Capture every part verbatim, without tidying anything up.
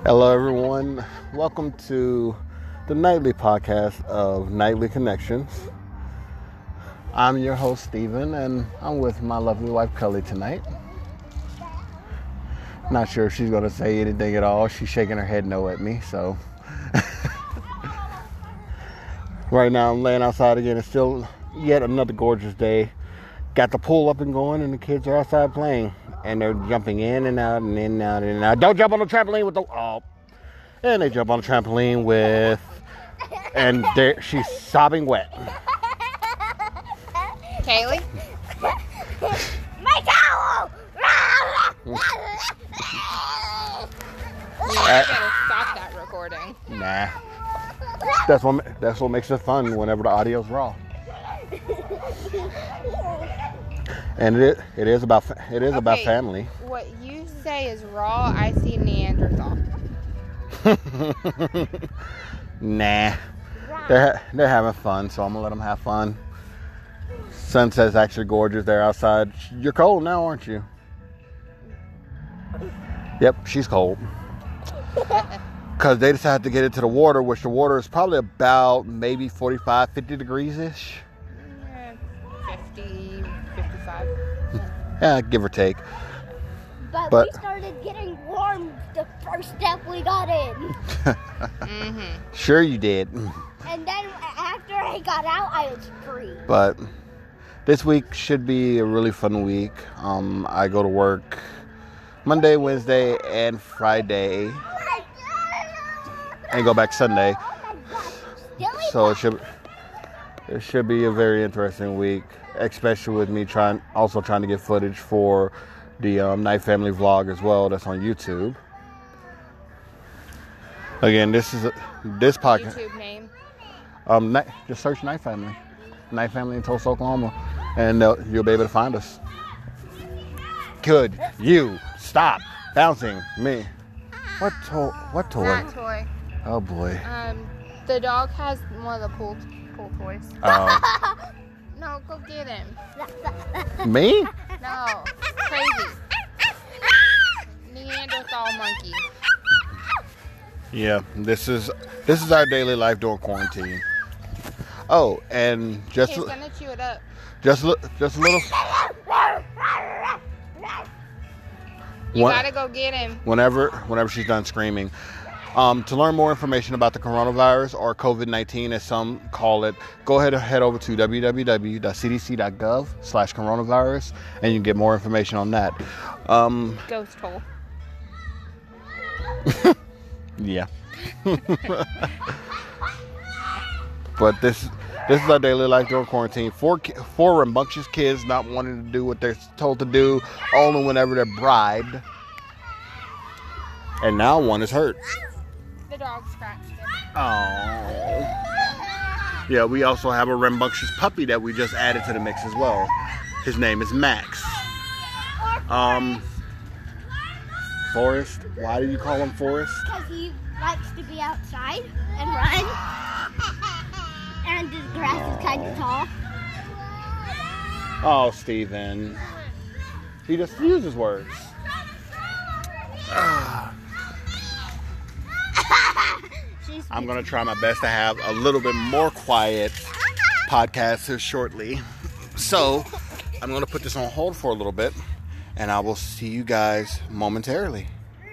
Hello, everyone. Welcome to the nightly podcast of Nightly Connections. I'm your host, Steven, and I'm with my lovely wife, Cully, tonight. Not sure if she's going to say anything at all. She's shaking her head no at me, so. Right now, I'm laying outside again. It's still yet another gorgeous day. Got the pool up and going, and the kids are outside playing. And they're jumping in and out and in and out and in and out. Don't jump on the trampoline with the... Oh. And they jump on the trampoline with... And she's sobbing wet. Kaylee? My towel! You better stop that recording. Nah. That's what, that's what makes it fun whenever the audio's raw. And it it is about it is okay, about family. What you say is raw. I see Neanderthal. Nah, they're they're having fun, so I'm gonna let them have fun. Sunset's actually gorgeous. They're outside. You're cold now, aren't you? Yep, she's cold. Because they decided to get into the water, which the water is probably about maybe forty-five, fifty degrees ish. fifty, fifty-five. Yeah, give or take. But, but we started getting warm the first step we got in. Mm-hmm. Sure you did. And then after I got out, I was free. But this week should be a really fun week. Um, I go to work Monday, Wednesday, and Friday. And go back Sunday. So it should it should be a very interesting week, especially with me trying also trying to get footage for the um, Night Family vlog as well. That's on YouTube. Again, this is a, this podcast. YouTube name. Um, night, just search Night Family, Night Family in Tulsa, Oklahoma, and uh, you'll be able to find us. Could you stop bouncing me? What toy? What toy? That toy. Oh boy. Um, the dog has one of the pool pool toys. Oh. No, go get him. Me? No, crazy. Neanderthal monkey. Yeah, this is this is our daily life during quarantine. Oh, and just He's gonna chew it up. Just look, just a little. You What? gotta go get him. Whenever, whenever she's done screaming. Um, to learn more information about the coronavirus, or COVID nineteen as some call it, go ahead and head over to w w w dot c d c dot gov slash coronavirus and you can get more information on that. Um, Ghost hole. yeah. But this this is our daily life during quarantine. Four, four rambunctious kids not wanting to do what they're told to do, only whenever they're bribed. And now one is hurt. The dog scratched him. Oh. Yeah, we also have a rambunctious puppy that we just added to the mix as well. His name is Max. Um, Forrest. Why do you call him Forrest? Because he likes to be outside and run. And his grass is kind of tall. Oh, Steven. He just uses words. Ah. I'm going to try my best to have a little bit more quiet podcast here shortly. So, I'm going to put this on hold for a little bit, and I will see you guys momentarily.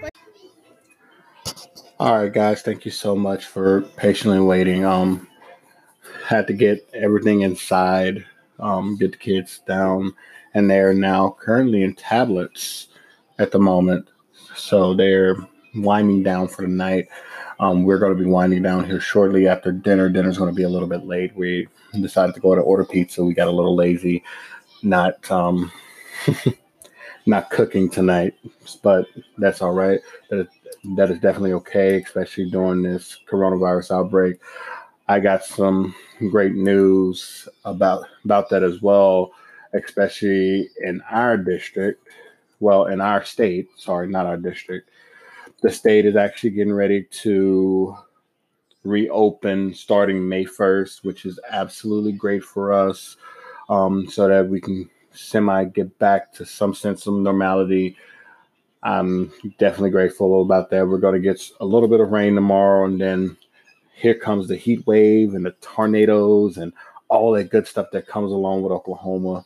All right, guys. Thank you so much for patiently waiting. Um, had to get everything inside, um, get the kids down, and they're now currently in tablets at the moment. So they're winding down for the night. Um, we're going to be winding down here shortly after dinner. Dinner's going to be a little bit late. We decided to go to order pizza. We got a little lazy, not um, not cooking tonight, but that's all right. That is, that is definitely okay, especially during this coronavirus outbreak. I got some great news about about that as well, especially in our district. Well, in our state. Sorry, not our district. The state is actually getting ready to reopen starting May first, which is absolutely great for us, um, so that we can semi get back to some sense of normality I'm definitely grateful about that. We're going to get a little bit of rain tomorrow, and then here comes the heat wave and the tornadoes and all that good stuff that comes along with Oklahoma.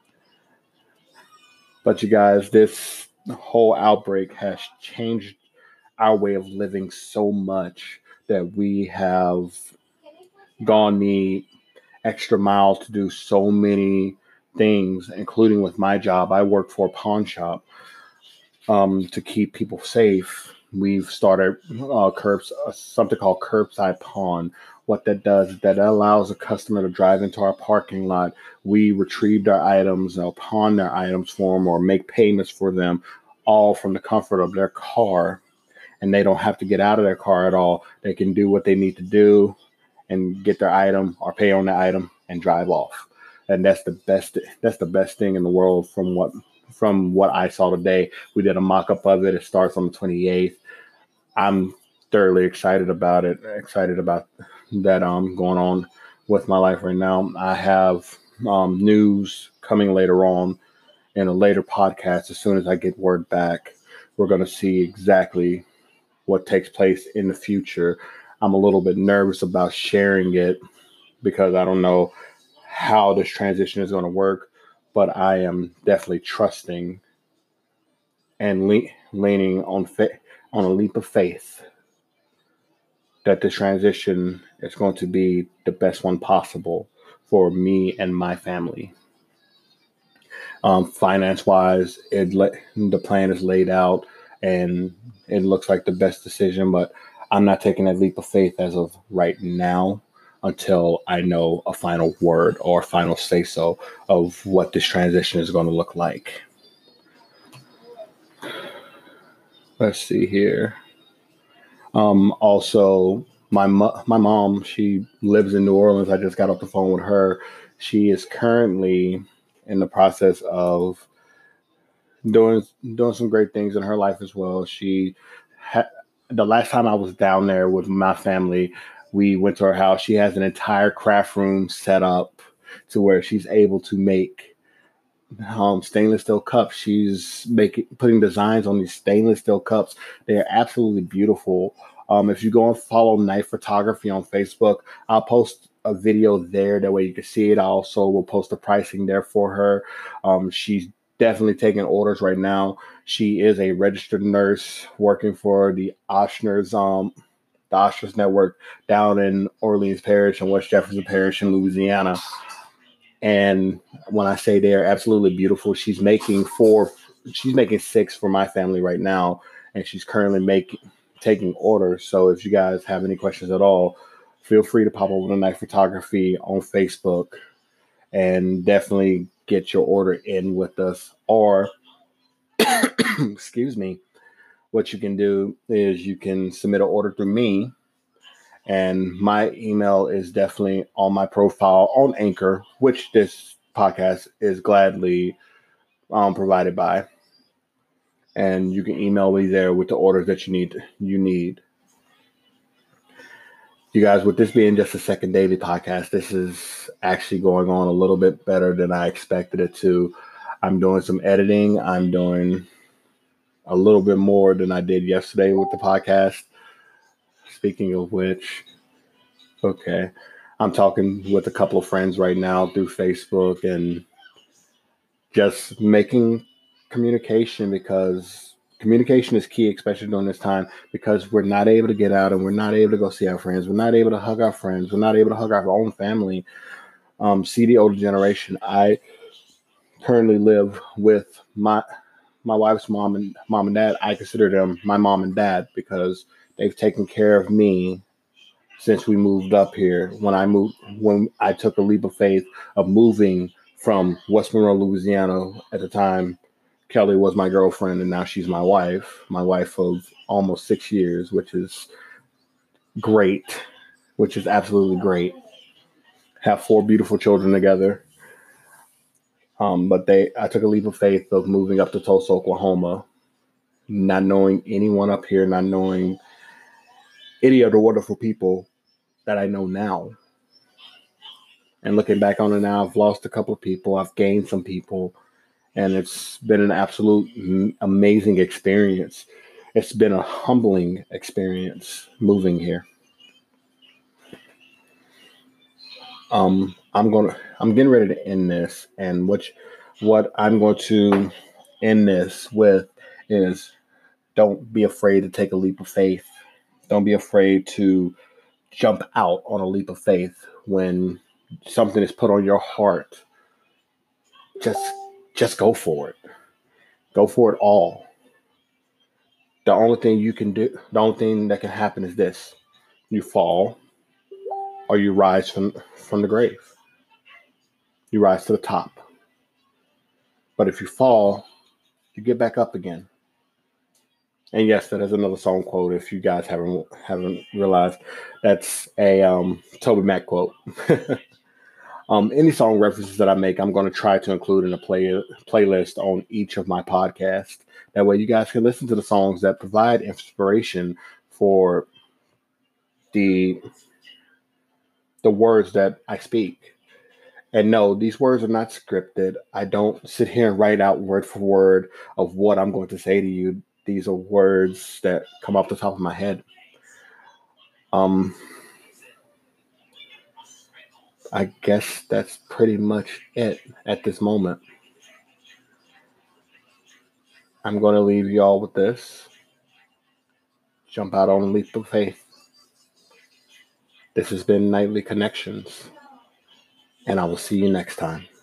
But you guys, this whole outbreak has changed our way of living so much that we have gone the extra mile to do so many things, including with my job. I work for a pawn shop um, to keep people safe. We've started uh, curbs, uh, something called curbside pawn. What that does is that allows a customer to drive into our parking lot. We retrieve their items, or pawn their items for them, or make payments for them, all from the comfort of their car. And they don't have to get out of their car at all. They can do what they need to do and get their item or pay on the item and drive off. And that's the best. That's the best thing in the world from what from what I saw today. We did a mock-up of it. It starts on the twenty-eighth. I'm thoroughly excited about it. Excited about that um going on with my life right now. I have um, news coming later on in a later podcast. As soon as I get word back, we're going to see exactly what takes place in the future. I'm a little bit nervous about sharing it because I don't know how this transition is going to work, but I am definitely trusting and le- leaning on fa- on a leap of faith that the transition is going to be the best one possible for me and my family. Um, finance wise, it le- the plan is laid out and it looks like the best decision, but I'm not taking that leap of faith as of right now until I know a final word or final say so of what this transition is going to look like. Let's see here. Um, also, my mo- my mom, she lives in New Orleans. I just got off the phone with her. She is currently in the process of doing doing some great things in her life as well. She had the last time I was down there with my family, we went to her house. She has an entire craft room set up to where she's able to make um, stainless steel cups. She's making putting designs on these stainless steel cups. They are absolutely beautiful. Um, if you go and follow Night Photography on Facebook, I'll post a video there. That way you can see it. I also will post the pricing there for her. Um, she's definitely taking orders right now. She is a registered nurse working for the Oshners, um, the Oshners Network down in Orleans Parish and West Jefferson Parish in Louisiana. And when I say they are absolutely beautiful, she's making four, she's making six for my family right now, and she's currently making taking orders. So if you guys have any questions at all, feel free to pop over to Night Photography on Facebook and definitely get your order in with us. Or, excuse me, what you can do is you can submit an order through me. And my email is definitely on my profile on Anchor, which this podcast is gladly um, provided by. And you can email me there with the orders that you need. You need. You guys, with this being just a second daily podcast, this is actually going on a little bit better than I expected it to. I'm doing some editing. I'm doing a little bit more than I did yesterday with the podcast. Speaking of which, okay, I'm talking with a couple of friends right now through Facebook and just making communication, because communication is key, especially during this time, because we're not able to get out and we're not able to go see our friends. We're not able to hug our friends. We're not able to hug our own family. Um, see the older generation. I currently live with my my wife's mom and mom and dad. I consider them my mom and dad because they've taken care of me since we moved up here. When I moved, when I took a leap of faith of moving from West Monroe, Louisiana, at the time, Kelly was my girlfriend, and now she's my wife. My wife of almost six years, which is great, which is absolutely great. Have four beautiful children together. Um, but they, I took a leap of faith of moving up to Tulsa, Oklahoma, not knowing anyone up here, not knowing any of the wonderful people that I know now. And looking back on it now, I've lost a couple of people. I've gained some people. and it's been an absolute m- amazing experience. It's been a humbling experience moving here. Um, I'm gonna I'm getting ready to end this, and which what I'm going to end this with is don't be afraid to take a leap of faith. Don't be afraid to jump out on a leap of faith when something is put on your heart. Just just go for it. Go for it all. The only thing you can do, the only thing that can happen is this: you fall or you rise from from the grave. You rise to the top. But if you fall, you get back up again. And yes, that is another song quote. If you guys haven't haven't realized, that's a um, Toby Mac quote. um, any song references that I make, I'm going to try to include in a play playlist on each of my podcasts. That way, you guys can listen to the songs that provide inspiration for the the words that I speak. And no, these words are not scripted. I don't sit here and write out word for word of what I'm going to say to you. These are words that come off the top of my head. Um, I guess that's pretty much it at this moment. I'm going to leave you all with this. Jump out on a leap of faith. This has been Nightly Connections, and I will see you next time.